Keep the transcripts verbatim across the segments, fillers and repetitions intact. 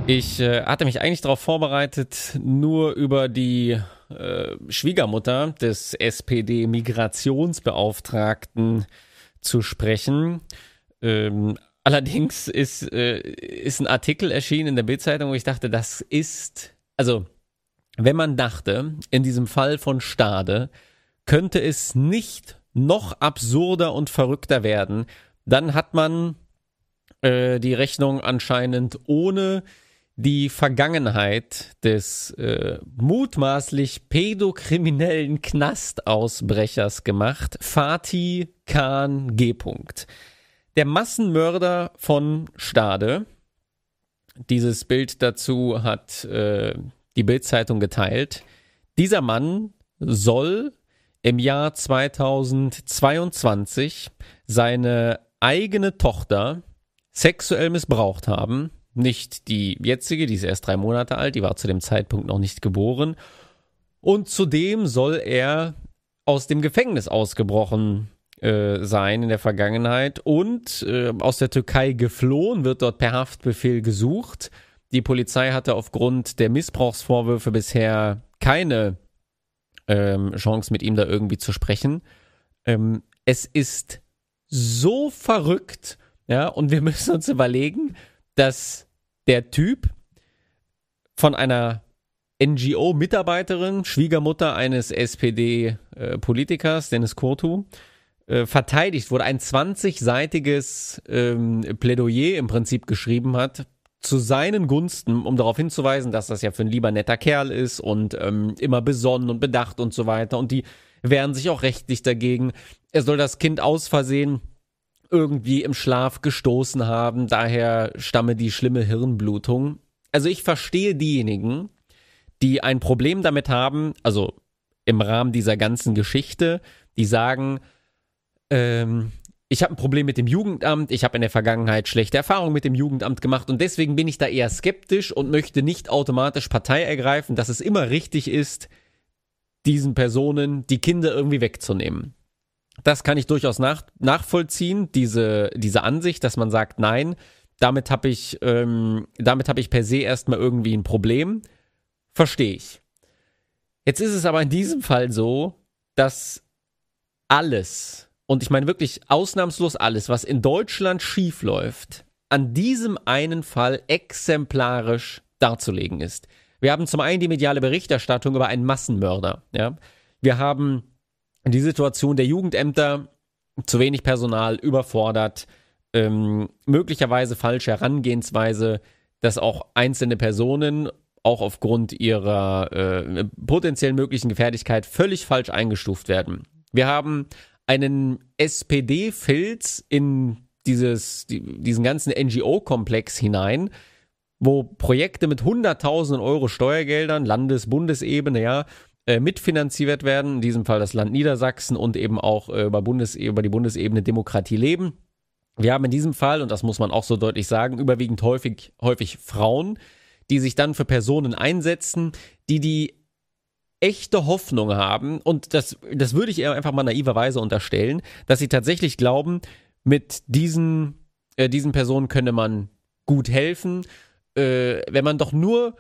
Ich äh, hatte mich eigentlich darauf vorbereitet, nur über die äh, Schwiegermutter des S P D-Migrationsbeauftragten zu sprechen. Ähm, allerdings ist, äh, ist ein Artikel erschienen in der Bild-Zeitung, wo ich dachte, das ist, also wenn man dachte, in diesem Fall von Stade könnte es nicht noch absurder und verrückter werden, dann hat man äh, die Rechnung anscheinend ohne die Vergangenheit des äh, mutmaßlich pädokriminellen Knastausbrechers gemacht, Fatih Khan G. Der Massenmörder von Stade. Dieses Bild dazu hat äh, die Bild-Zeitung geteilt. Dieser Mann soll im Jahr zweitausendzweiundzwanzig seine eigene Tochter sexuell missbraucht haben. Nicht die jetzige, die ist erst drei Monate alt, die war zu dem Zeitpunkt noch nicht geboren. Und zudem soll er aus dem Gefängnis ausgebrochen äh, sein in der Vergangenheit und äh, aus der Türkei geflohen, wird dort per Haftbefehl gesucht. Die Polizei hatte aufgrund der Missbrauchsvorwürfe bisher keine ähm, Chance, mit ihm da irgendwie zu sprechen. Ähm, es ist so verrückt, ja, und wir müssen uns überlegen, dass der Typ von einer N G O-Mitarbeiterin, Schwiegermutter eines S P D-Politikers, Dennis Kurtu, äh, verteidigt wurde, ein zwanzigseitiges ähm, Plädoyer im Prinzip geschrieben hat, zu seinen Gunsten, um darauf hinzuweisen, dass das ja für ein lieber netter Kerl ist und ähm, immer besonnen und bedacht und so weiter. Und die wehren sich auch rechtlich dagegen. Er soll das Kind aus Versehen irgendwie im Schlaf gestoßen haben, daher stamme die schlimme Hirnblutung. Also ich verstehe diejenigen, die ein Problem damit haben, also im Rahmen dieser ganzen Geschichte, die sagen, ähm, ich habe ein Problem mit dem Jugendamt, ich habe in der Vergangenheit schlechte Erfahrungen mit dem Jugendamt gemacht und deswegen bin ich da eher skeptisch und möchte nicht automatisch Partei ergreifen, dass es immer richtig ist, diesen Personen die Kinder irgendwie wegzunehmen. Das kann ich durchaus nach, nachvollziehen, diese, diese Ansicht, dass man sagt, nein, damit habe ich, ähm, damit habe ich per se erstmal irgendwie ein Problem. Verstehe ich. Jetzt ist es aber in diesem Fall so, dass alles, und ich meine wirklich ausnahmslos alles, was in Deutschland schief läuft, an diesem einen Fall exemplarisch darzulegen ist. Wir haben zum einen die mediale Berichterstattung über einen Massenmörder. Ja? Wir haben die Situation der Jugendämter, zu wenig Personal, überfordert, ähm, möglicherweise falsche Herangehensweise, dass auch einzelne Personen auch aufgrund ihrer äh, potenziell möglichen Gefährlichkeit völlig falsch eingestuft werden. Wir haben einen S P D-Filz in dieses, die, diesen ganzen N G O-Komplex hinein, wo Projekte mit hunderttausenden Euro Steuergeldern, Landes-, Bundesebene, ja, mitfinanziert werden, in diesem Fall das Land Niedersachsen und eben auch über, Bundes, über die Bundesebene Demokratie leben. Wir haben in diesem Fall, und das muss man auch so deutlich sagen, überwiegend häufig, häufig Frauen, die sich dann für Personen einsetzen, die die echte Hoffnung haben, und das, das würde ich eher einfach mal naiverweise unterstellen, dass sie tatsächlich glauben, mit diesen, äh, diesen Personen könne man gut helfen, äh, wenn man doch nur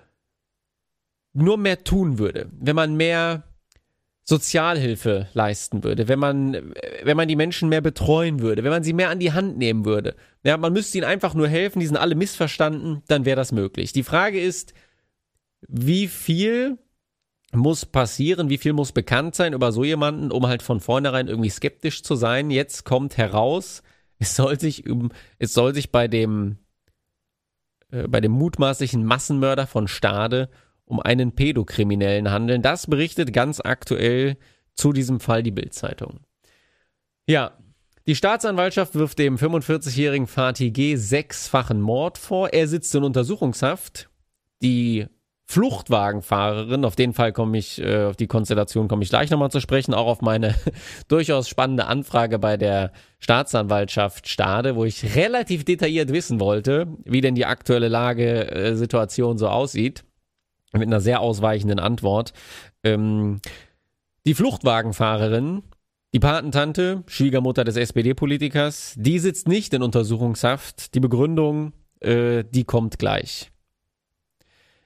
nur mehr tun würde, wenn man mehr Sozialhilfe leisten würde, wenn man, wenn man die Menschen mehr betreuen würde, wenn man sie mehr an die Hand nehmen würde. Ja, man müsste ihnen einfach nur helfen, die sind alle missverstanden, dann wäre das möglich. Die Frage ist, wie viel muss passieren, wie viel muss bekannt sein über so jemanden, um halt von vornherein irgendwie skeptisch zu sein. Jetzt kommt heraus, es soll sich, es soll sich bei dem, äh, bei dem mutmaßlichen Massenmörder von Stade um einen Pädokriminellen handeln. Das berichtet ganz aktuell zu diesem Fall die Bild-Zeitung. Ja, die Staatsanwaltschaft wirft dem fünfundvierzigjährigen Fatih G. sechsfachen Mord vor. Er sitzt in Untersuchungshaft. Die Fluchtwagenfahrerin, auf den Fall komme ich, äh, auf die Konstellation komme ich gleich nochmal zu sprechen, auch auf meine durchaus spannende Anfrage bei der Staatsanwaltschaft Stade, wo ich relativ detailliert wissen wollte, wie denn die aktuelle Lage, äh, Situation so aussieht. Mit einer sehr ausweichenden Antwort. Ähm, die Fluchtwagenfahrerin, die Patentante, Schwiegermutter des S P D-Politikers, die sitzt nicht in Untersuchungshaft. Die Begründung, äh, die kommt gleich.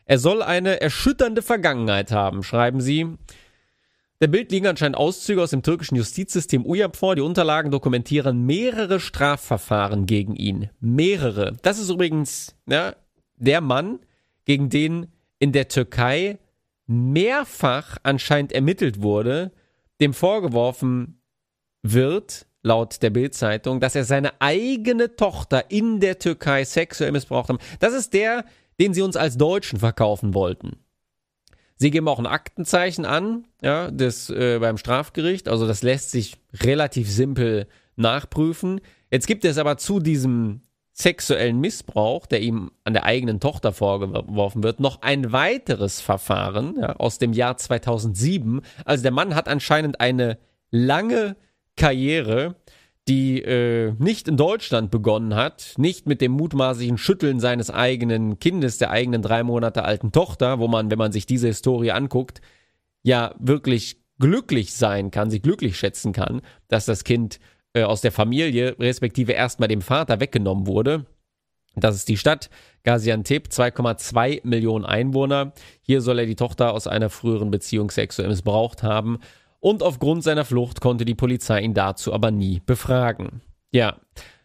Er soll eine erschütternde Vergangenheit haben, schreiben sie. Der Bild liegen anscheinend Auszüge aus dem türkischen Justizsystem U Y A P vor. Die Unterlagen dokumentieren mehrere Strafverfahren gegen ihn. Mehrere. Das ist übrigens ja, der Mann, gegen den in der Türkei mehrfach anscheinend ermittelt wurde, dem vorgeworfen wird, laut der Bild-Zeitung, dass er seine eigene Tochter in der Türkei sexuell missbraucht hat. Das ist der, den sie uns als Deutschen verkaufen wollten. Sie geben auch ein Aktenzeichen an, ja, das äh, beim Strafgericht, also das lässt sich relativ simpel nachprüfen. Jetzt gibt es aber zu diesem sexuellen Missbrauch, der ihm an der eigenen Tochter vorgeworfen wird, noch ein weiteres Verfahren ja, aus dem Jahr zweitausendsieben. Also der Mann hat anscheinend eine lange Karriere, die äh, nicht in Deutschland begonnen hat, nicht mit dem mutmaßlichen Schütteln seines eigenen Kindes, der eigenen drei Monate alten Tochter, wo man, wenn man sich diese Historie anguckt, ja wirklich glücklich sein kann, sich glücklich schätzen kann, dass das Kind äh, aus der Familie, respektive erstmal dem Vater weggenommen wurde. Das ist die Stadt Gaziantep, zwei Komma zwei Millionen Einwohner. Hier soll er die Tochter aus einer früheren Beziehung sexuell missbraucht haben. Und aufgrund seiner Flucht konnte die Polizei ihn dazu aber nie befragen. Ja.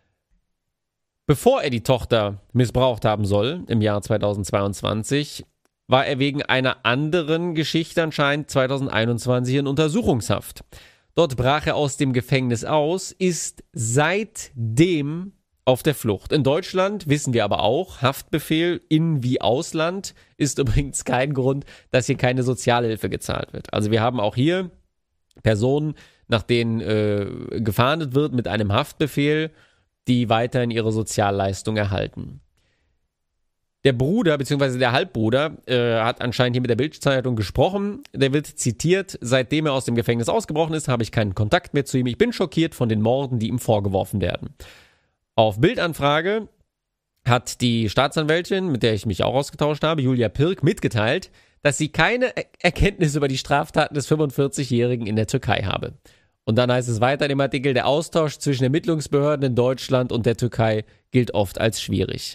Bevor er die Tochter missbraucht haben soll, im Jahr zweitausendzweiundzwanzig, war er wegen einer anderen Geschichte anscheinend zweitausendeinundzwanzig in Untersuchungshaft. Dort brach er aus dem Gefängnis aus, ist seitdem auf der Flucht. In Deutschland wissen wir aber auch, Haftbefehl in wie Ausland ist übrigens kein Grund, dass hier keine Sozialhilfe gezahlt wird. Also wir haben auch hier Personen, nach denen äh, gefahndet wird mit einem Haftbefehl, die weiterhin ihre Sozialleistung erhalten. Der Bruder bzw. der Halbbruder äh, hat anscheinend hier mit der Bild-Zeitung gesprochen. Der wird zitiert: Seitdem er aus dem Gefängnis ausgebrochen ist, habe ich keinen Kontakt mehr zu ihm. Ich bin schockiert von den Morden, die ihm vorgeworfen werden. Auf Bildanfrage hat die Staatsanwältin, mit der ich mich auch ausgetauscht habe, Julia Pirk, mitgeteilt, dass sie keine Erkenntnis über die Straftaten des fünfundvierzigjährigen in der Türkei habe. Und dann heißt es weiter in dem Artikel, der Austausch zwischen Ermittlungsbehörden in Deutschland und der Türkei gilt oft als schwierig.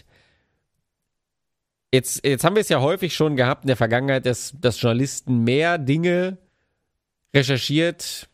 Jetzt, jetzt haben wir es ja häufig schon gehabt in der Vergangenheit, dass, dass Journalisten mehr Dinge recherchiert,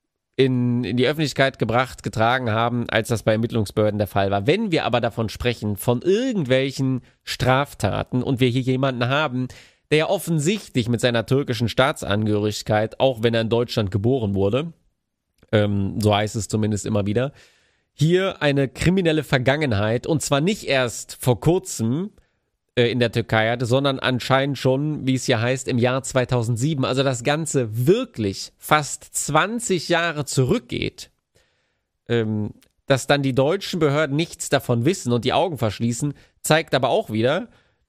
in, in die Öffentlichkeit gebracht, getragen haben, als das bei Ermittlungsbehörden der Fall war. Wenn wir aber davon sprechen, von irgendwelchen Straftaten und wir hier jemanden haben, der ja offensichtlich mit seiner türkischen Staatsangehörigkeit, auch wenn er in Deutschland geboren wurde, ähm, so heißt es zumindest immer wieder, hier eine kriminelle Vergangenheit, und zwar nicht erst vor kurzem äh, in der Türkei hatte, sondern anscheinend schon, wie es hier heißt, im Jahr zweitausendsieben, also das Ganze wirklich fast zwanzig Jahre zurückgeht, ähm, dass dann die deutschen Behörden nichts davon wissen und die Augen verschließen, zeigt aber auch wieder,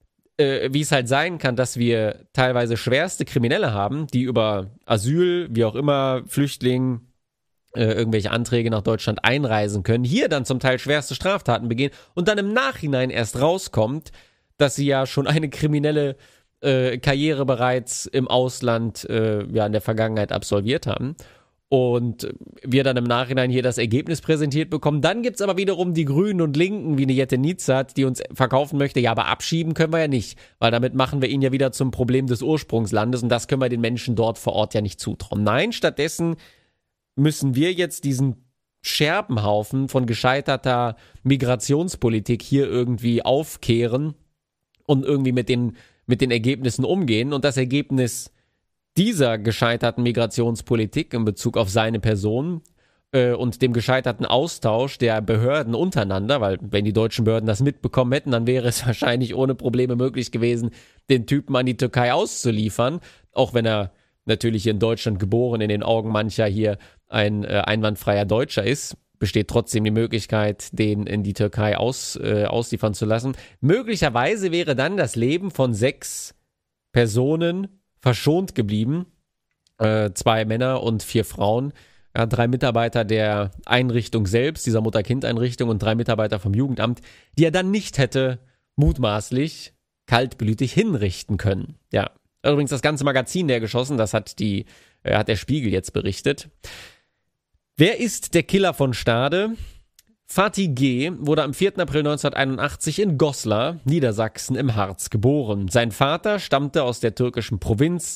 wie es halt sein kann, dass wir teilweise schwerste Kriminelle haben, die über Asyl, wie auch immer, Flüchtling, äh, irgendwelche Anträge nach Deutschland einreisen können, hier dann zum Teil schwerste Straftaten begehen und dann im Nachhinein erst rauskommt, dass sie ja schon eine kriminelle äh, Karriere bereits im Ausland äh, ja in der Vergangenheit absolviert haben. Und wir dann im Nachhinein hier das Ergebnis präsentiert bekommen. Dann gibt's aber wiederum die Grünen und Linken, wie eine Jette Nizat, die uns verkaufen möchte, ja, aber abschieben können wir ja nicht, weil damit machen wir ihn ja wieder zum Problem des Ursprungslandes und das können wir den Menschen dort vor Ort ja nicht zutrauen. Nein, stattdessen müssen wir jetzt diesen Scherbenhaufen von gescheiterter Migrationspolitik hier irgendwie aufkehren und irgendwie mit den, mit den Ergebnissen umgehen. Und das Ergebnis dieser gescheiterten Migrationspolitik in Bezug auf seine Person äh, und dem gescheiterten Austausch der Behörden untereinander, weil wenn die deutschen Behörden das mitbekommen hätten, dann wäre es wahrscheinlich ohne Probleme möglich gewesen, den Typen an die Türkei auszuliefern, auch wenn er natürlich hier in Deutschland geboren, in den Augen mancher hier ein äh, einwandfreier Deutscher ist, besteht trotzdem die Möglichkeit, den in die Türkei aus, äh, ausliefern zu lassen. Möglicherweise wäre dann das Leben von sechs Personen verschont geblieben, äh, zwei Männer und vier Frauen, ja, drei Mitarbeiter der Einrichtung selbst, dieser Mutter-Kind-Einrichtung und drei Mitarbeiter vom Jugendamt, die er dann nicht hätte mutmaßlich kaltblütig hinrichten können. Ja, übrigens das ganze Magazin leer geschossen, das hat die, äh, hat der Spiegel jetzt berichtet. Wer ist der Killer von Stade? Fatih G. wurde am vierten April neunzehnhunderteinundachtzig in Goslar, Niedersachsen im Harz geboren. Sein Vater stammte aus der türkischen Provinz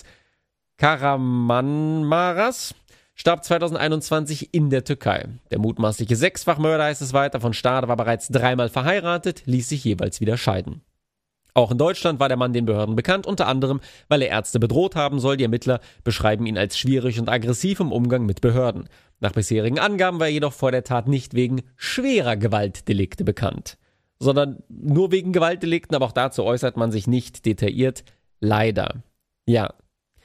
Kahramanmaras, starb zweitausendeinundzwanzig in der Türkei. Der mutmaßliche Sechsfachmörder, heißt es weiter, von Stade war bereits dreimal verheiratet, ließ sich jeweils wieder scheiden. Auch in Deutschland war der Mann den Behörden bekannt, unter anderem, weil er Ärzte bedroht haben soll. Die Ermittler beschreiben ihn als schwierig und aggressiv im Umgang mit Behörden. Nach bisherigen Angaben war er jedoch vor der Tat nicht wegen schwerer Gewaltdelikte bekannt, sondern nur wegen Gewaltdelikten, aber auch dazu äußert man sich nicht detailliert. Leider. Ja.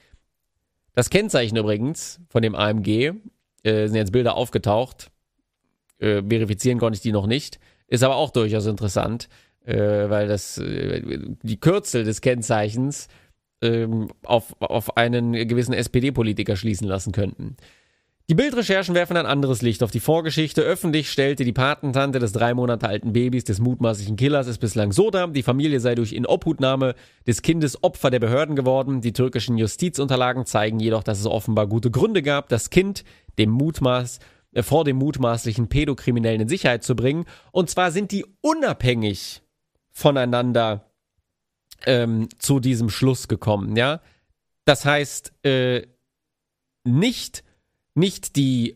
Das Kennzeichen übrigens von dem A M G, äh, sind jetzt Bilder aufgetaucht, äh, verifizieren konnte ich die noch nicht, ist aber auch durchaus interessant, äh, weil das äh, die Kürzel des Kennzeichens äh, auf, auf einen gewissen S P D-Politiker schließen lassen könnten. Die Bildrecherchen werfen ein anderes Licht auf die Vorgeschichte. Öffentlich stellte die Patentante des drei Monate alten Babys des mutmaßlichen Killers es bislang so dar, die Familie sei durch Inobhutnahme des Kindes Opfer der Behörden geworden. Die türkischen Justizunterlagen zeigen jedoch, dass es offenbar gute Gründe gab, das Kind dem Mutmaß, äh, vor dem mutmaßlichen Pädokriminellen in Sicherheit zu bringen. Und zwar sind die unabhängig voneinander ähm, zu diesem Schluss gekommen. Ja, das heißt äh, nicht Nicht die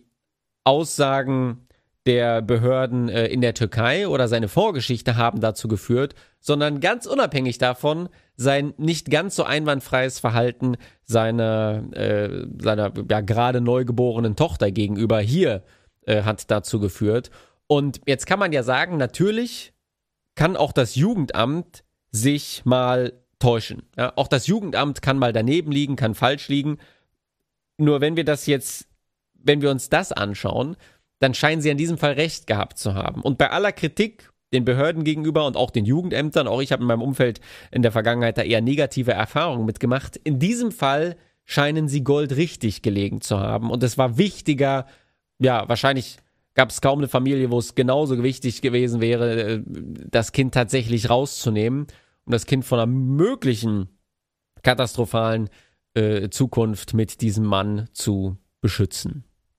Aussagen der Behörden äh, in der Türkei oder seine Vorgeschichte haben dazu geführt, sondern ganz unabhängig davon sein nicht ganz so einwandfreies Verhalten seiner, äh, seiner ja, gerade neugeborenen Tochter gegenüber hier äh, hat dazu geführt. Und jetzt kann man ja sagen, natürlich kann auch das Jugendamt sich mal täuschen. Ja, auch das Jugendamt kann mal daneben liegen, kann falsch liegen. Nur wenn wir das jetzt Wenn wir uns das anschauen, dann scheinen sie in diesem Fall recht gehabt zu haben. Und bei aller Kritik den Behörden gegenüber und auch den Jugendämtern, auch ich habe in meinem Umfeld in der Vergangenheit da eher negative Erfahrungen mitgemacht, in diesem Fall scheinen sie goldrichtig gelegen zu haben. Und es war wichtiger, ja, wahrscheinlich gab es kaum eine Familie, wo es genauso wichtig gewesen wäre, das Kind tatsächlich rauszunehmen, um das Kind von einer möglichen katastrophalen äh, Zukunft mit diesem Mann zu beschützen.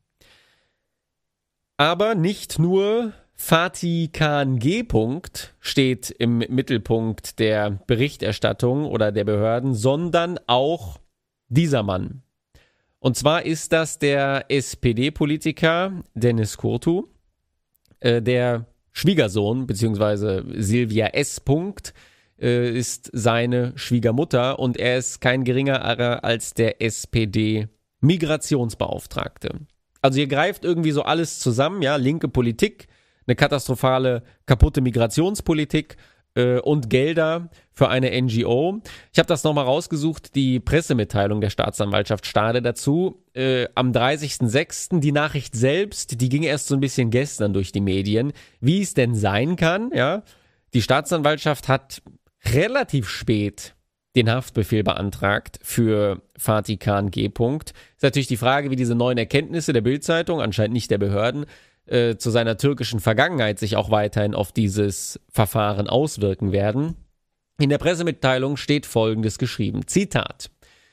Aber nicht nur Fatih Khan G. steht im Mittelpunkt der Berichterstattung oder der Behörden, sondern auch dieser Mann. Und zwar ist das der S P D-Politiker Deniz Kurtu, äh, der Schwiegersohn, beziehungsweise Silvia S. Äh, ist seine Schwiegermutter und er ist kein geringerer als der S P D-Migrationsbeauftragte. Also hier greift irgendwie so alles zusammen, ja, linke Politik, eine katastrophale, kaputte Migrationspolitik äh, und Gelder für eine N G O. Ich habe das nochmal rausgesucht, die Pressemitteilung der Staatsanwaltschaft Stade dazu, äh, am dreißigsten sechsten Die Nachricht selbst, die ging erst so ein bisschen gestern durch die Medien, wie es denn sein kann, ja. Die Staatsanwaltschaft hat relativ spät den Haftbefehl beantragt für Fatih Khan G. Ist natürlich die Frage, wie diese neuen Erkenntnisse der Bild-Zeitung, anscheinend nicht der Behörden, äh, zu seiner türkischen Vergangenheit sich auch weiterhin auf dieses Verfahren auswirken werden. In der Pressemitteilung steht Folgendes geschrieben, Zitat: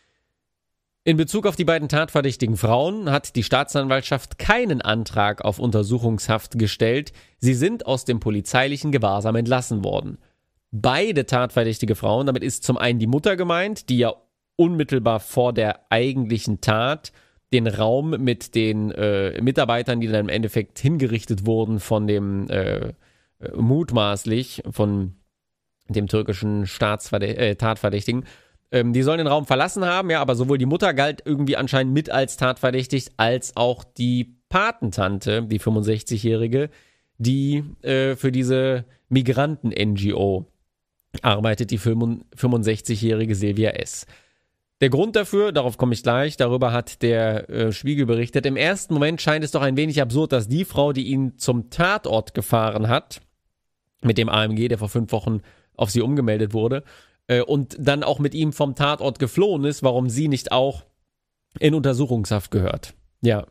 In Bezug auf die beiden tatverdächtigen Frauen hat die Staatsanwaltschaft keinen Antrag auf Untersuchungshaft gestellt. Sie sind aus dem polizeilichen Gewahrsam entlassen worden. Beide tatverdächtige Frauen, damit ist zum einen die Mutter gemeint, die ja unmittelbar vor der eigentlichen Tat den Raum mit den äh, Mitarbeitern, die dann im Endeffekt hingerichtet wurden von dem äh, mutmaßlich von dem türkischen Staatsverdä- äh, Tatverdächtigen, ähm, die sollen den Raum verlassen haben, ja, aber sowohl die Mutter galt irgendwie anscheinend mit als tatverdächtig, als auch die Patentante, die fünfundsechzigjährige, die äh, für diese Migranten-N G O arbeitet, die fünfundsechzigjährige Silvia S. Der Grund dafür, darauf komme ich gleich, darüber hat der äh, Spiegel berichtet, im ersten Moment scheint es doch ein wenig absurd, dass die Frau, die ihn zum Tatort gefahren hat, mit dem A M G, der vor fünf Wochen auf sie umgemeldet wurde, äh, und dann auch mit ihm vom Tatort geflohen ist, warum sie nicht auch in Untersuchungshaft gehört. Ja.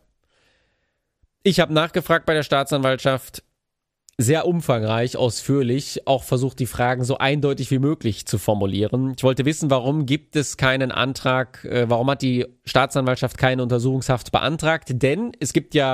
Ich habe nachgefragt bei der Staatsanwaltschaft, sehr umfangreich, ausführlich, auch versucht, die Fragen so eindeutig wie möglich zu formulieren. Ich wollte wissen, warum gibt es keinen Antrag, äh, warum hat die Staatsanwaltschaft keine Untersuchungshaft beantragt? Denn es gibt ja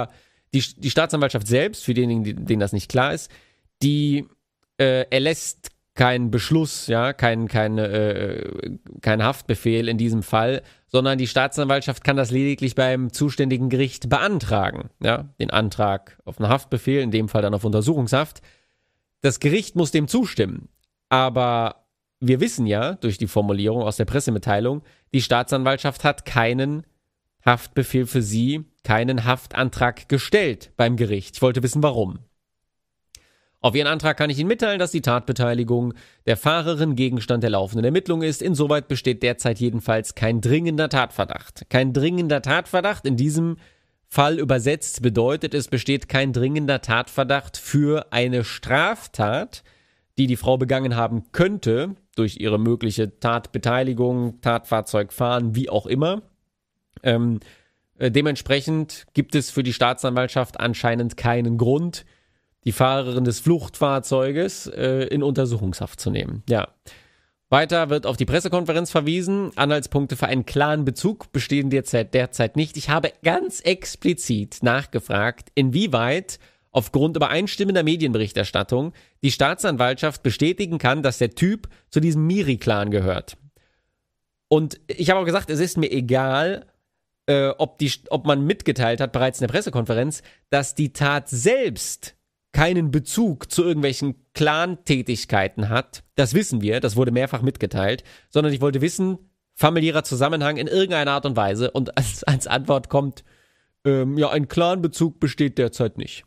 die, die Staatsanwaltschaft selbst, für diejenigen, denen das nicht klar ist, die äh, erlässt keinen Beschluss, ja, kein, kein, äh, kein Haftbefehl in diesem Fall, sondern die Staatsanwaltschaft kann das lediglich beim zuständigen Gericht beantragen, ja, den Antrag auf einen Haftbefehl, in dem Fall dann auf Untersuchungshaft. Das Gericht muss dem zustimmen, aber wir wissen ja durch die Formulierung aus der Pressemitteilung, die Staatsanwaltschaft hat keinen Haftbefehl für sie, keinen Haftantrag gestellt beim Gericht. Ich wollte wissen, warum. Auf ihren Antrag kann ich Ihnen mitteilen, dass die Tatbeteiligung der Fahrerin Gegenstand der laufenden Ermittlung ist. Insoweit besteht derzeit jedenfalls kein dringender Tatverdacht. Kein dringender Tatverdacht in diesem Fall übersetzt bedeutet, es besteht kein dringender Tatverdacht für eine Straftat, die die Frau begangen haben könnte, durch ihre mögliche Tatbeteiligung, Tatfahrzeugfahren, wie auch immer. Ähm, äh, dementsprechend gibt es für die Staatsanwaltschaft anscheinend keinen Grund, die Fahrerin des Fluchtfahrzeuges äh, in Untersuchungshaft zu nehmen. Ja. Weiter wird auf die Pressekonferenz verwiesen. Anhaltspunkte für einen klaren Bezug bestehen derzeit, derzeit nicht. Ich habe ganz explizit nachgefragt, inwieweit aufgrund übereinstimmender Medienberichterstattung die Staatsanwaltschaft bestätigen kann, dass der Typ zu diesem Miri-Clan gehört. Und ich habe auch gesagt, es ist mir egal, äh, ob, die, ob man mitgeteilt hat, bereits in der Pressekonferenz, dass die Tat selbst keinen Bezug zu irgendwelchen Clan-Tätigkeiten hat. Das wissen wir, das wurde mehrfach mitgeteilt, sondern ich wollte wissen, familiärer Zusammenhang in irgendeiner Art und Weise, und als, als Antwort kommt, ähm, ja, ein Clan-Bezug besteht derzeit nicht.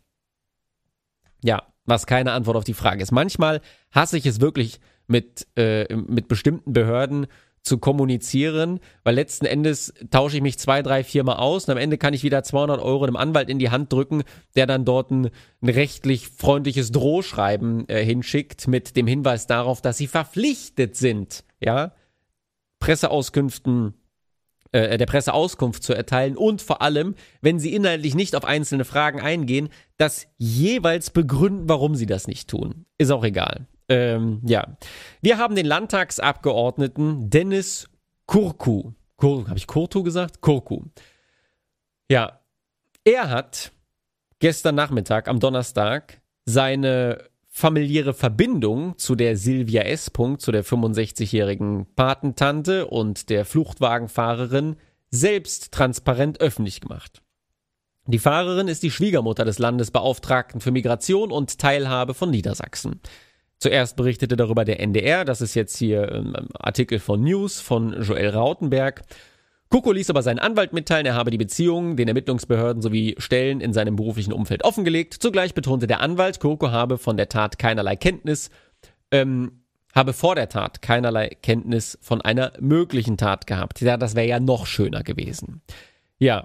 Ja, was keine Antwort auf die Frage ist. Manchmal hasse ich es wirklich, mit, äh, mit bestimmten Behörden zu kommunizieren, weil letzten Endes tausche ich mich zwei, drei, vier Mal aus und am Ende kann ich wieder zweihundert Euro einem Anwalt in die Hand drücken, der dann dort ein, ein rechtlich freundliches Drohschreiben äh, hinschickt mit dem Hinweis darauf, dass sie verpflichtet sind, ja, Presseauskünften, äh, der Presse Auskunft zu erteilen und vor allem, wenn sie inhaltlich nicht auf einzelne Fragen eingehen, das jeweils begründen, warum sie das nicht tun. Ist auch egal. Ähm, ja, wir haben den Landtagsabgeordneten Dennis Kurku. Kur, habe ich Kurtu gesagt? Kurku. Ja, er hat gestern Nachmittag, am Donnerstag, seine familiäre Verbindung zu der Silvia S. zu der fünfundsechzigjährigen Patentante und der Fluchtwagenfahrerin selbst transparent öffentlich gemacht. Die Fahrerin ist die Schwiegermutter des Landesbeauftragten für Migration und Teilhabe von Niedersachsen. Zuerst berichtete darüber der N D R, das ist jetzt hier ein Artikel von News von Joel Rautenberg. Kurku ließ aber seinen Anwalt mitteilen, er habe die Beziehungen den Ermittlungsbehörden sowie Stellen in seinem beruflichen Umfeld offengelegt. Zugleich betonte der Anwalt, Kurku habe von der Tat keinerlei Kenntnis, ähm, habe vor der Tat keinerlei Kenntnis von einer möglichen Tat gehabt. Ja, das wäre ja noch schöner gewesen. Ja.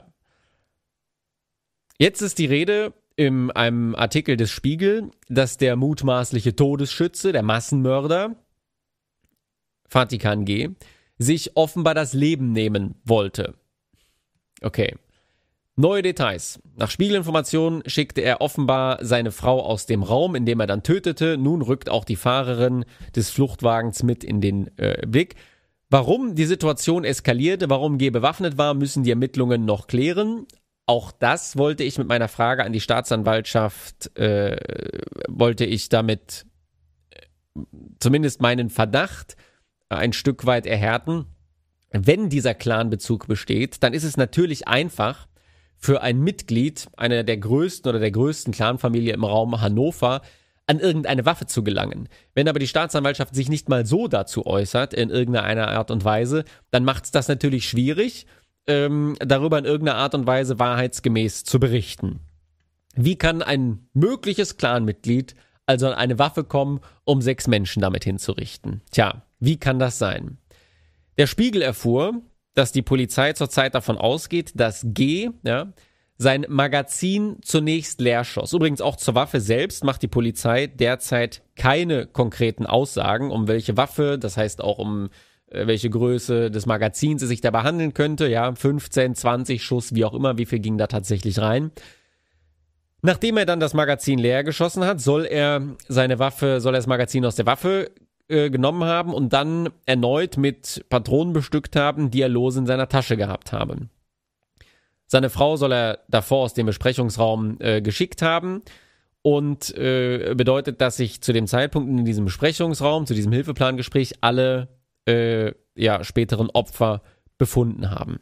Jetzt ist die Rede in einem Artikel des Spiegel, dass der mutmaßliche Todesschütze, der Massenmörder, Vatikan G, sich offenbar das Leben nehmen wollte. Okay. Neue Details. Nach Spiegelinformationen schickte er offenbar seine Frau aus dem Raum, in dem er dann tötete. Nun rückt auch die Fahrerin des Fluchtwagens mit in den äh, Blick. Warum die Situation eskalierte, warum G bewaffnet war, müssen die Ermittlungen noch klären. Auch das wollte ich mit meiner Frage an die Staatsanwaltschaft, äh, wollte ich damit äh, zumindest meinen Verdacht ein Stück weit erhärten. Wenn dieser Clanbezug besteht, dann ist es natürlich einfach für ein Mitglied einer der größten oder der größten Clanfamilie im Raum Hannover an irgendeine Waffe zu gelangen. Wenn aber die Staatsanwaltschaft sich nicht mal so dazu äußert, in irgendeiner Art und Weise, dann macht es das natürlich schwierig, ähm, darüber in irgendeiner Art und Weise wahrheitsgemäß zu berichten. Wie kann ein mögliches Clanmitglied also an eine Waffe kommen, um sechs Menschen damit hinzurichten? Tja, wie kann das sein? Der Spiegel erfuhr, dass die Polizei zurzeit davon ausgeht, dass G, ja, sein Magazin zunächst leer schoss. Übrigens auch zur Waffe selbst macht die Polizei derzeit keine konkreten Aussagen, um welche Waffe, das heißt auch um äh, welche Größe des Magazins es sich dabei handeln könnte. Ja, fünfzehn, zwanzig Schuss, wie auch immer, wie viel ging da tatsächlich rein. Nachdem er dann das Magazin leer geschossen hat, soll er seine Waffe, soll er das Magazin aus der Waffe äh, genommen haben und dann erneut mit Patronen bestückt haben, die er lose in seiner Tasche gehabt haben. Seine Frau soll er davor aus dem Besprechungsraum äh, geschickt haben und äh, bedeutet, dass sich zu dem Zeitpunkt in diesem Besprechungsraum, zu diesem Hilfeplangespräch, alle äh, ja, späteren Opfer befunden haben.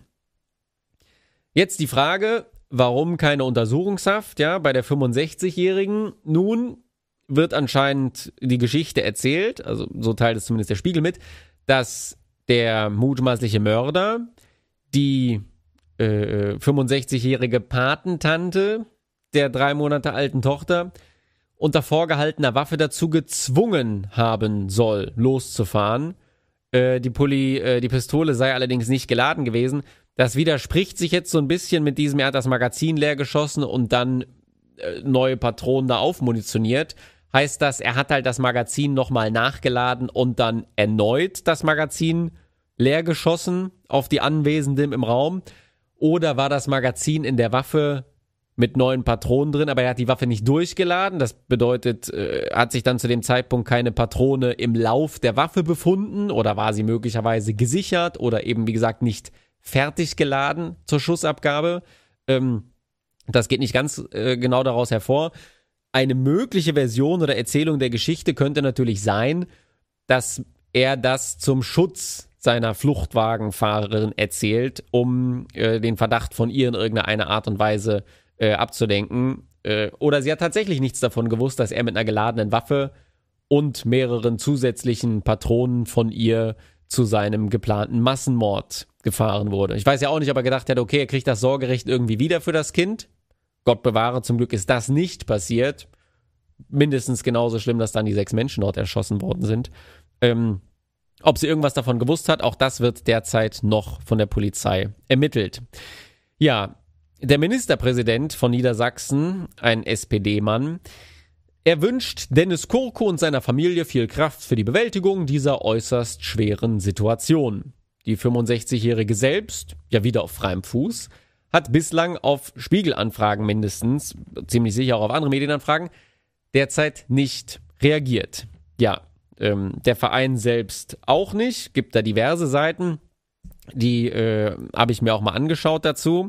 Jetzt die Frage, warum keine Untersuchungshaft, ja, bei der fünfundsechzigjährigen? Nun wird anscheinend die Geschichte erzählt, also so teilt es zumindest der Spiegel mit, dass der mutmaßliche Mörder die äh, fünfundsechzigjährige Patentante der drei Monate alten Tochter unter vorgehaltener Waffe dazu gezwungen haben soll, loszufahren. Äh, die, Pulli, äh, die Pistole sei allerdings nicht geladen gewesen. Das widerspricht sich jetzt so ein bisschen mit diesem, er hat das Magazin leer geschossen und dann äh, neue Patronen da aufmunitioniert. Heißt das, er hat halt das Magazin nochmal nachgeladen und dann erneut das Magazin leer geschossen auf die Anwesenden im Raum? Oder war das Magazin in der Waffe mit neuen Patronen drin, aber er hat die Waffe nicht durchgeladen? Das bedeutet, äh, hat sich dann zu dem Zeitpunkt keine Patrone im Lauf der Waffe befunden oder war sie möglicherweise gesichert oder eben, wie gesagt, nicht fertig geladen zur Schussabgabe? Ähm, das geht nicht ganz äh, genau daraus hervor. Eine mögliche Version oder Erzählung der Geschichte könnte natürlich sein, dass er das zum Schutz seiner Fluchtwagenfahrerin erzählt, um äh, den Verdacht von ihr in irgendeiner Art und Weise äh, abzudenken. Äh, oder sie hat tatsächlich nichts davon gewusst, dass er mit einer geladenen Waffe und mehreren zusätzlichen Patronen von ihr zu seinem geplanten Massenmord gefahren wurde. Ich weiß ja auch nicht, ob er gedacht hätte, okay, er kriegt das Sorgerecht irgendwie wieder für das Kind. Gott bewahre, zum Glück ist das nicht passiert. Mindestens genauso schlimm, dass dann die sechs Menschen dort erschossen worden sind. Ähm, ob sie irgendwas davon gewusst hat, auch das wird derzeit noch von der Polizei ermittelt. Ja, der Ministerpräsident von Niedersachsen, ein S P D-Mann, er wünscht Dennis Kurko und seiner Familie viel Kraft für die Bewältigung dieser äußerst schweren Situation. Die fünfundsechzigjährige selbst, ja wieder auf freiem Fuß, hat bislang auf Spiegelanfragen mindestens, ziemlich sicher auch auf andere Medienanfragen, derzeit nicht reagiert. Ja, ähm, der Verein selbst auch nicht, gibt da diverse Seiten, die äh, habe ich mir auch mal angeschaut dazu.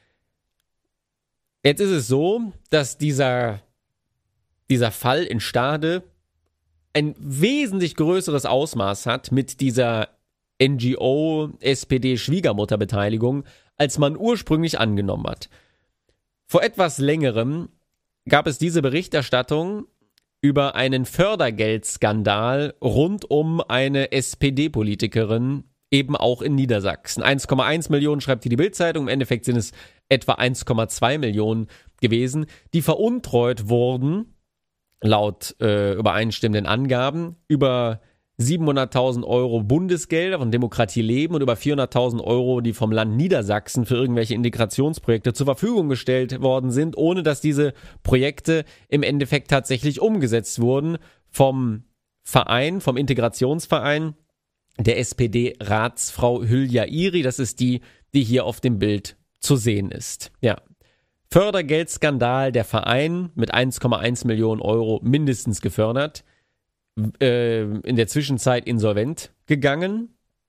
Jetzt ist es so, dass dieser, dieser Fall in Stade ein wesentlich größeres Ausmaß hat mit dieser N G O-S P D-Schwiegermutterbeteiligung, als man ursprünglich angenommen hat. Vor etwas längerem gab es diese Berichterstattung über einen Fördergeldskandal rund um eine S P D-Politikerin, eben auch in Niedersachsen. eins Komma eins Millionen schreibt hier die Bild-Zeitung, im Endeffekt sind es etwa eins Komma zwei Millionen gewesen, die veruntreut wurden, laut äh, übereinstimmenden Angaben, über siebenhunderttausend Euro Bundesgelder von Demokratie Leben und über vierhunderttausend Euro, die vom Land Niedersachsen für irgendwelche Integrationsprojekte zur Verfügung gestellt worden sind, ohne dass diese Projekte im Endeffekt tatsächlich umgesetzt wurden vom Verein, vom Integrationsverein der S P D-Ratsfrau Hülya Iri. Das ist die, die hier auf dem Bild zu sehen ist. Ja. Fördergeldskandal, der Verein mit eins Komma eins Millionen Euro mindestens gefördert, in der Zwischenzeit insolvent gegangen.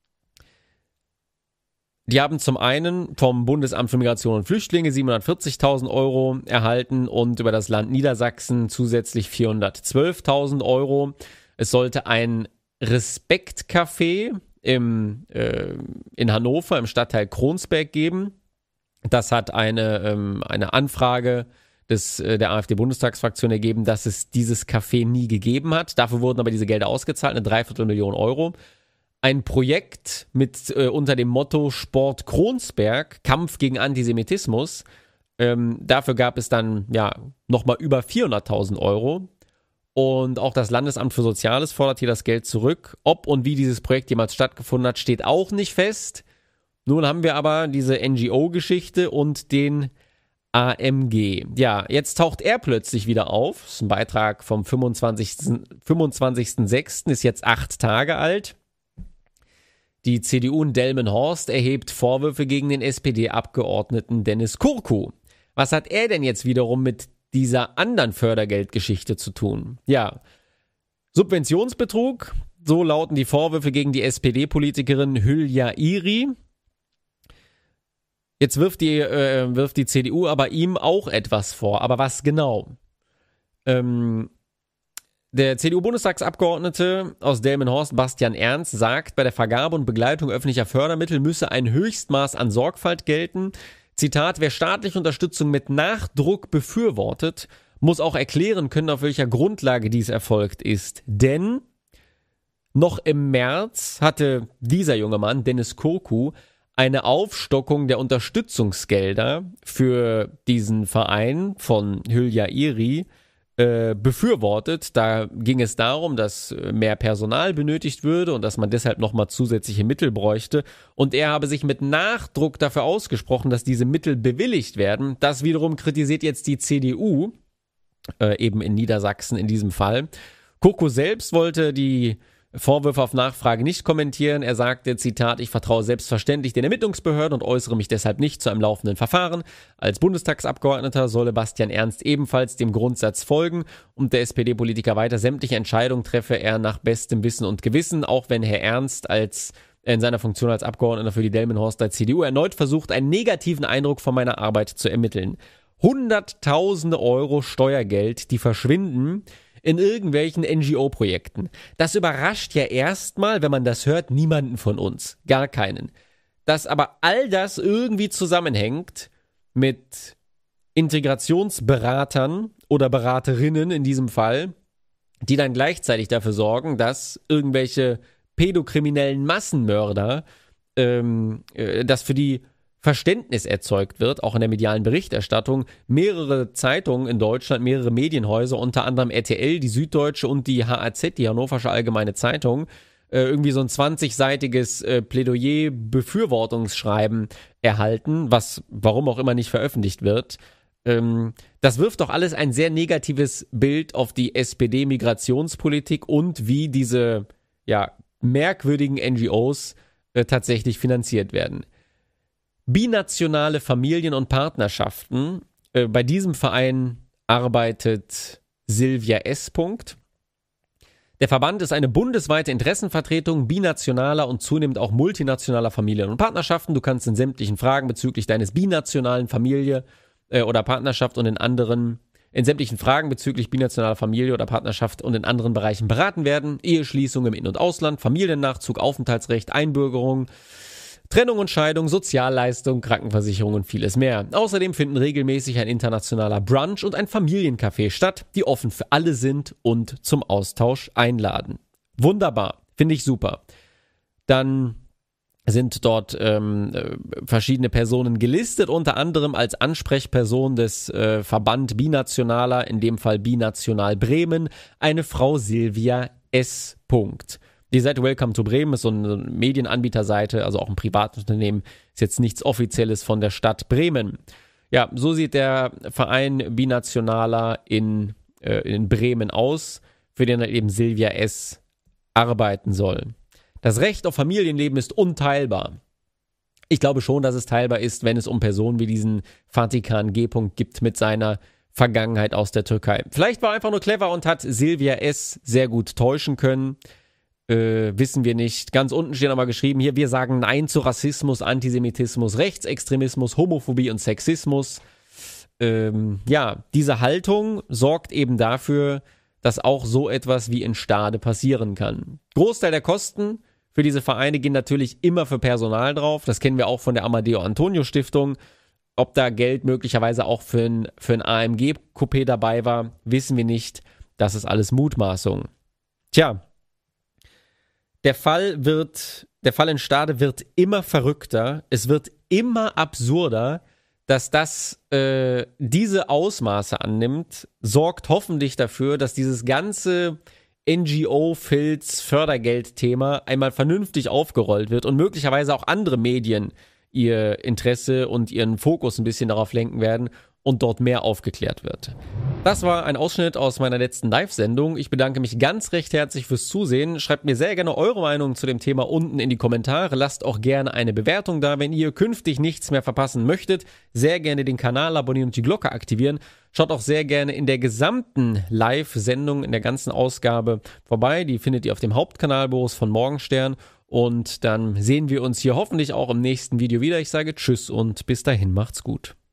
Die haben zum einen vom Bundesamt für Migration und Flüchtlinge siebenhundertvierzigtausend Euro erhalten und über das Land Niedersachsen zusätzlich vierhundertzwölftausend Euro. Es sollte ein Respektcafé im, äh, in Hannover im Stadtteil Kronsberg geben. Das hat eine, ähm, eine Anfrage des, äh, der AfD-Bundestagsfraktion ergeben, dass es dieses Café nie gegeben hat. Dafür wurden aber diese Gelder ausgezahlt, eine Dreiviertelmillion Euro. Ein Projekt mit äh, unter dem Motto Sport Kronsberg, Kampf gegen Antisemitismus. Ähm, dafür gab es dann ja nochmal über vierhunderttausend Euro. Und auch das Landesamt für Soziales fordert hier das Geld zurück. Ob und wie dieses Projekt jemals stattgefunden hat, steht auch nicht fest. Nun haben wir aber diese N G O-Geschichte und den A M G. Ja, jetzt taucht er plötzlich wieder auf. Das ist ein Beitrag vom fünfundzwanzigsten sechsten ist jetzt acht Tage alt. Die C D U in Delmenhorst erhebt Vorwürfe gegen den S P D-Abgeordneten Dennis Kurko. Was hat er denn jetzt wiederum mit dieser anderen Fördergeldgeschichte zu tun? Ja, Subventionsbetrug, so lauten die Vorwürfe gegen die S P D-Politikerin Hülya Iri. Jetzt wirft die, äh, wirft die C D U aber ihm auch etwas vor. Aber was genau? Ähm, der C D U-Bundestagsabgeordnete aus Delmenhorst, Bastian Ernst, sagt, bei der Vergabe und Begleitung öffentlicher Fördermittel müsse ein Höchstmaß an Sorgfalt gelten. Zitat, wer staatliche Unterstützung mit Nachdruck befürwortet, muss auch erklären können, auf welcher Grundlage dies erfolgt ist. Denn noch im März hatte dieser junge Mann, Dennis Kurku, eine Aufstockung der Unterstützungsgelder für diesen Verein von Hülya Iri äh, befürwortet. Da ging es darum, dass mehr Personal benötigt würde und dass man deshalb nochmal zusätzliche Mittel bräuchte. Und er habe sich mit Nachdruck dafür ausgesprochen, dass diese Mittel bewilligt werden. Das wiederum kritisiert jetzt die C D U, äh, eben in Niedersachsen in diesem Fall. Kurku selbst wollte die Vorwürfe auf Nachfrage nicht kommentieren. Er sagte, Zitat, ich vertraue selbstverständlich den Ermittlungsbehörden und äußere mich deshalb nicht zu einem laufenden Verfahren. Als Bundestagsabgeordneter solle Bastian Ernst ebenfalls dem Grundsatz folgen und der S P D-Politiker weiter sämtliche Entscheidungen treffe er nach bestem Wissen und Gewissen, auch wenn Herr Ernst als in seiner Funktion als Abgeordneter für die Delmenhorster C D U erneut versucht, einen negativen Eindruck von meiner Arbeit zu ermitteln. Hunderttausende Euro Steuergeld, die verschwinden in irgendwelchen N G O-Projekten. Das überrascht ja erstmal, wenn man das hört, niemanden von uns. Gar keinen. Dass aber all das irgendwie zusammenhängt mit Integrationsberatern oder Beraterinnen in diesem Fall, die dann gleichzeitig dafür sorgen, dass irgendwelche pädokriminellen Massenmörder, ähm, äh, dass für die Verständnis erzeugt wird, auch in der medialen Berichterstattung. Mehrere Zeitungen in Deutschland, mehrere Medienhäuser, unter anderem R T L, die Süddeutsche und die H A Z, die Hannoversche Allgemeine Zeitung, äh, irgendwie so ein zwanzigseitiges äh, Plädoyer-Befürwortungsschreiben erhalten, was warum auch immer nicht veröffentlicht wird. Ähm, das wirft doch alles ein sehr negatives Bild auf die S P D-Migrationspolitik und wie diese ja, merkwürdigen N G Os äh, tatsächlich finanziert werden. Binationale Familien und Partnerschaften. Äh, bei diesem Verein arbeitet Silvia S. Der Verband ist eine bundesweite Interessenvertretung binationaler und zunehmend auch multinationaler Familien und Partnerschaften. Du kannst in sämtlichen Fragen bezüglich deines binationalen Familie äh, oder Partnerschaft und in anderen, in sämtlichen Fragen bezüglich binationaler Familie oder Partnerschaft und in anderen Bereichen beraten werden. Eheschließung im In- und Ausland, Familiennachzug, Aufenthaltsrecht, Einbürgerung, Trennung und Scheidung, Sozialleistung, Krankenversicherung und vieles mehr. Außerdem finden regelmäßig ein internationaler Brunch und ein Familiencafé statt, die offen für alle sind und zum Austausch einladen. Wunderbar, finde ich super. Dann sind dort ähm, verschiedene Personen gelistet, unter anderem als Ansprechperson des äh, Verband Binationaler, in dem Fall Binational Bremen, eine Frau Silvia S. Die Seite Welcome to Bremen ist so eine Medienanbieterseite, also auch ein Privatunternehmen, ist jetzt nichts Offizielles von der Stadt Bremen. Ja, so sieht der Verein Binationaler in, äh, in Bremen aus, für den eben Silvia S. arbeiten soll. Das Recht auf Familienleben ist unteilbar. Ich glaube schon, dass es teilbar ist, wenn es um Personen wie diesen Vatikan G. gibt mit seiner Vergangenheit aus der Türkei. Vielleicht war er einfach nur clever und hat Silvia S. sehr gut täuschen können. Äh, wissen wir nicht. Ganz unten steht nochmal geschrieben, hier, wir sagen Nein zu Rassismus, Antisemitismus, Rechtsextremismus, Homophobie und Sexismus. Ähm, ja, diese Haltung sorgt eben dafür, dass auch so etwas wie in Stade passieren kann. Großteil der Kosten für diese Vereine gehen natürlich immer für Personal drauf. Das kennen wir auch von der Amadeo Antonio Stiftung. Ob da Geld möglicherweise auch für ein, für ein A M G-Coupé dabei war, wissen wir nicht. Das ist alles Mutmaßung. Tja, Der Fall wird, der Fall in Stade wird immer verrückter, es wird immer absurder, dass das äh, diese Ausmaße annimmt, sorgt hoffentlich dafür, dass dieses ganze N G O-Filz-Fördergeld-Thema einmal vernünftig aufgerollt wird und möglicherweise auch andere Medien ihr Interesse und ihren Fokus ein bisschen darauf lenken werden und dort mehr aufgeklärt wird. Das war ein Ausschnitt aus meiner letzten Live-Sendung. Ich bedanke mich ganz recht herzlich fürs Zusehen. Schreibt mir sehr gerne eure Meinung zu dem Thema unten in die Kommentare. Lasst auch gerne eine Bewertung da, wenn ihr künftig nichts mehr verpassen möchtet. Sehr gerne den Kanal abonnieren und die Glocke aktivieren. Schaut auch sehr gerne in der gesamten Live-Sendung, in der ganzen Ausgabe vorbei. Die findet ihr auf dem Hauptkanal Boris von Morgenstern. Und dann sehen wir uns hier hoffentlich auch im nächsten Video wieder. Ich sage Tschüss und bis dahin macht's gut.